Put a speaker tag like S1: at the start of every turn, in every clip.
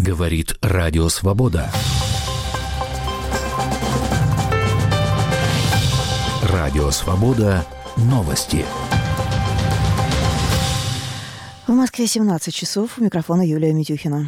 S1: Говорит Радио Свобода. Радио Свобода. Новости.
S2: В Москве 17 часов. У микрофона Юлия Митюхина.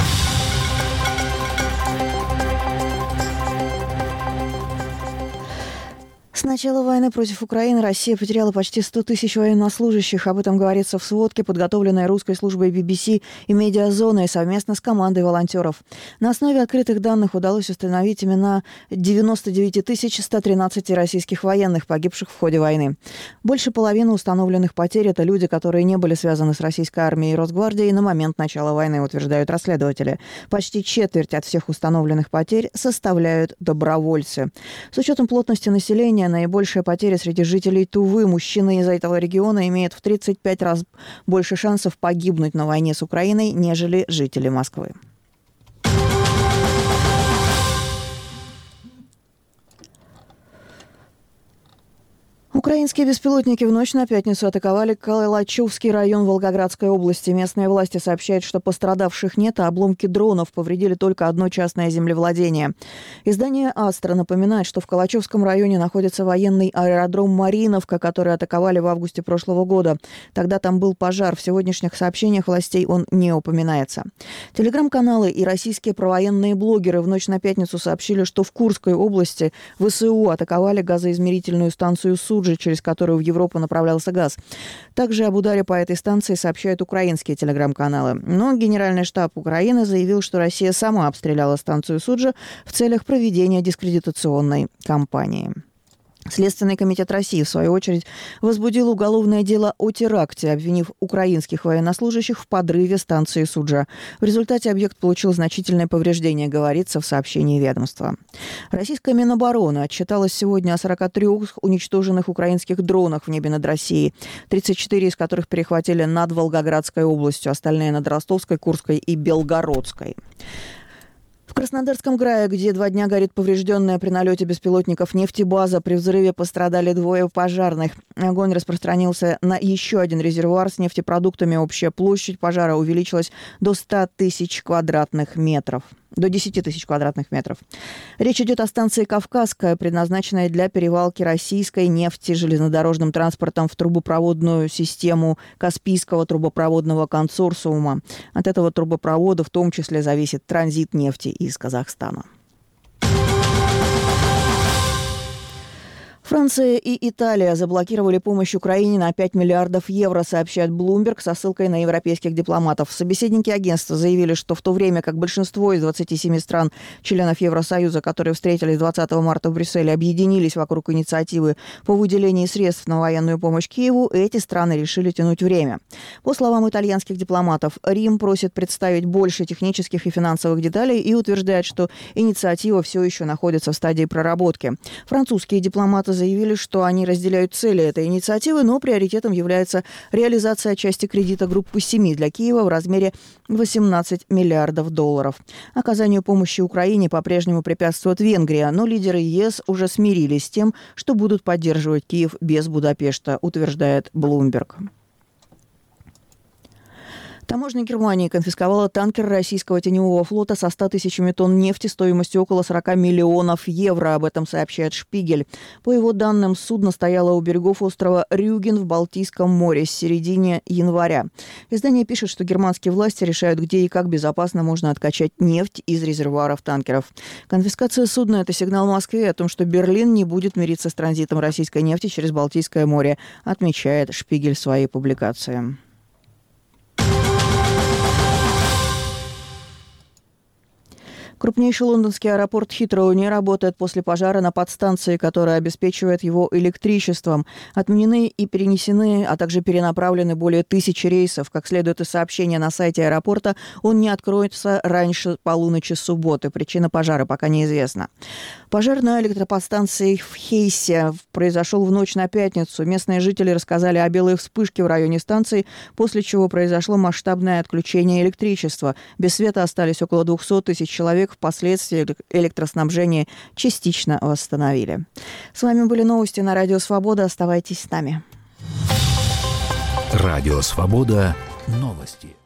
S2: С начала войны против Украины Россия потеряла почти 100 тысяч военнослужащих. Об этом говорится в сводке, подготовленной русской службой BBC и «Медиазоной» совместно с командой волонтеров. На основе открытых данных удалось установить имена 99 113 российских военных, погибших в ходе войны. Больше половины установленных потерь – это люди, которые не были связаны с российской армией и Росгвардией на момент начала войны, утверждают расследователи. Почти четверть от всех установленных потерь составляют добровольцы. С учетом плотности населения, наибольшая потеря среди жителей Тувы. Мужчины из этого региона имеют в 35 раз больше шансов погибнуть на войне с Украиной, нежели жители Москвы. Украинские беспилотники в ночь на пятницу атаковали Калачевский район Волгоградской области. Местные власти сообщают, что пострадавших нет, а обломки дронов повредили только одно частное землевладение. Издание «Астра» напоминает, что в Калачевском районе находится военный аэродром «Мариновка», который атаковали в августе прошлого года. Тогда там был пожар. В сегодняшних сообщениях властей он не упоминается. Телеграм-каналы и российские провоенные блогеры в ночь на пятницу сообщили, что в Курской области ВСУ атаковали газоизмерительную станцию «Суджи», через которую в Европу направлялся газ. Также об ударе по этой станции сообщают украинские телеграм-каналы. Но Генеральный штаб Украины заявил, что Россия сама обстреляла станцию Суджи в целях проведения дискредитационной кампании. Следственный комитет России, в свою очередь, возбудил уголовное дело о теракте, обвинив украинских военнослужащих в подрыве станции Суджа. В результате объект получил значительное повреждение, говорится в сообщении ведомства. Российская Минобороны отчиталась сегодня о 43 уничтоженных украинских дронах в небе над Россией, 34 из которых перехватили над Волгоградской областью, остальные над Ростовской, Курской и Белгородской. В Краснодарском крае, где 2 дня горит поврежденная при налете беспилотников нефтебаза, при взрыве пострадали 2 пожарных. Огонь распространился на еще один резервуар с нефтепродуктами. Общая площадь пожара увеличилась до 100 тысяч квадратных метров. До 10 тысяч квадратных метров. Речь идет о станции «Кавказская», предназначенной для перевалки российской нефти железнодорожным транспортом в трубопроводную систему Каспийского трубопроводного консорциума. От этого трубопровода в том числе зависит транзит нефти из Казахстана. Франция и Италия заблокировали помощь Украине на 5 миллиардов евро, сообщает Bloomberg со ссылкой на европейских дипломатов. Собеседники агентства заявили, что в то время как большинство из 27 стран, членов Евросоюза, которые встретились 20 марта в Брюсселе, объединились вокруг инициативы по выделению средств на военную помощь Киеву, эти страны решили тянуть время. По словам итальянских дипломатов, Рим просит представить больше технических и финансовых деталей и утверждает, что инициатива все еще находится в стадии проработки. Французские дипломаты заявили, что они разделяют цели этой инициативы, но приоритетом является реализация части кредита группы 7 для Киева в размере 18 миллиардов долларов. Оказанию помощи Украине по-прежнему препятствует Венгрия, но лидеры ЕС уже смирились с тем, что будут поддерживать Киев без Будапешта, утверждает Bloomberg. Таможня Германии конфисковала танкер российского теневого флота со 100 тысячами тонн нефти стоимостью около 40 миллионов евро. Об этом сообщает «Шпигель». По его данным, судно стояло у берегов острова Рюген в Балтийском море с середины января. Издание пишет, что германские власти решают, где и как безопасно можно откачать нефть из резервуаров танкеров. Конфискация судна – это сигнал Москве о том, что Берлин не будет мириться с транзитом российской нефти через Балтийское море, отмечает «Шпигель» в своей публикации. Крупнейший лондонский аэропорт Хитроу не работает после пожара на подстанции, которая обеспечивает его электричеством. Отменены и перенесены, а также перенаправлены более 1000 рейсов. Как следует из сообщения на сайте аэропорта, он не откроется раньше полуночи субботы. Причина пожара пока неизвестна. Пожар на электроподстанции в Хейсе произошел в ночь на пятницу. Местные жители рассказали о белой вспышке в районе станции, после чего произошло масштабное отключение электричества. Без света остались около 200 тысяч человек. Впоследствии электроснабжение частично восстановили. С вами были новости на Радио Свобода. Оставайтесь с нами.
S1: Радио Свобода. Новости.